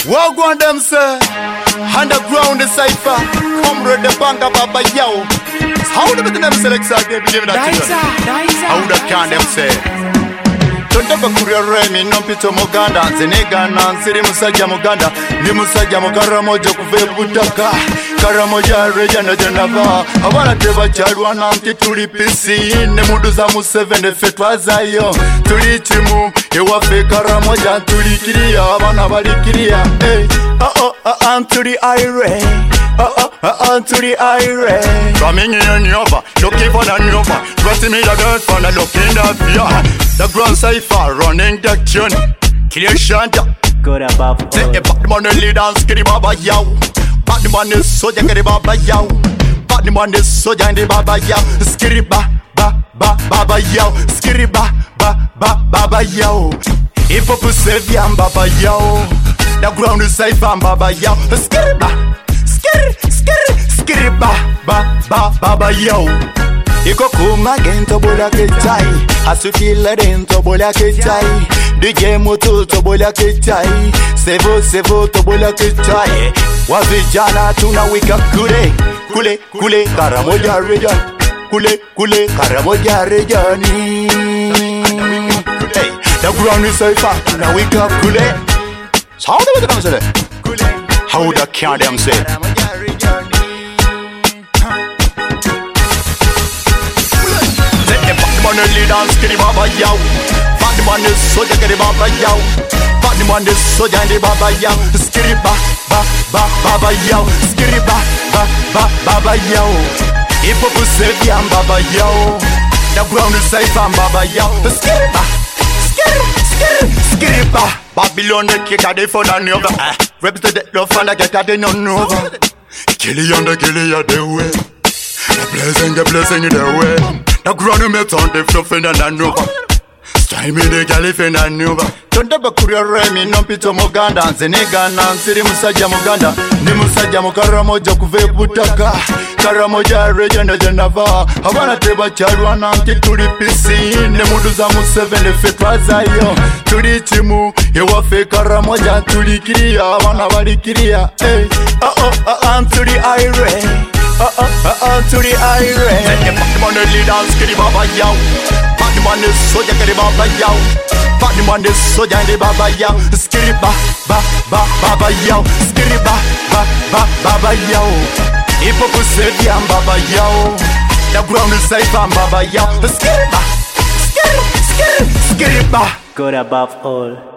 What go on them say? Underground the cipher. Come read the banga baba yo. How do them select that they believe that? How that can them say? Tondaba kuria remi nompito Muganda Zenega na nsiri musajja Muganda Ndi musajja mukara moja kuve butaka Kara moja reja na janava Abana teba chalwa na mti tuli pisi Ne mudu za musevende fetwa zayo Tuli timu Ewafe kara moja tuli kiria Abana bali kiria Hey to the ire to the ire Coming in over Looking for the nova Trusting me the girl for the looking the fear The grand cipher running the tune Clear shanta Good above Say a bad man lead and skitty baba yow Bad man is so young the baba yow Bad man is so young the baba yow Skitty baba yow Skitty baba yow If I put Sevian baba yow The ground is safe and baba yow Skitty baba yow Iko kuma gento bola kechai Asukila dento bola kechai DJ moto to bola kechai Sevo to bola kechai Wavijana tunawika kule Karamoja region Kule Karamoja regioni Hey, the ground is safe tunawika kule So how do we come say that? How the can them say? Bad man lead and skitty baba yow Bad man is so young the baba yow Bad man is so young the baba yow Skitty baba yow Skitty baba yow If I put Sevian baba yow The ground is safe and baba yow Skitty Babylon the kick a day for the nova Represent the love and the get a day no nova Killy on the way The blessing in the way The ground me turn the fluff in the nova Style me the caliph in the nova Tondaba kuria remi nompito Muganda Zenega na nsiri musajja Muganda Ndi musajja mukara moja kuve butaka Kara moja reja na janava Abana teba chalwa na mti tuli pisi Ne mudu za musevende fetwa zayo Tuli timu Ewafe kara moja tuli kiria Abana bali kiria Hey to the ire to the ire Bad man lead and skitty baba yow Bad man is so young the baba yow Bad man is so young the baba yow Skitty baba yow Skitty baba yow If I put Sevian baba yow The ground is safe and baba yow Skitty Good above all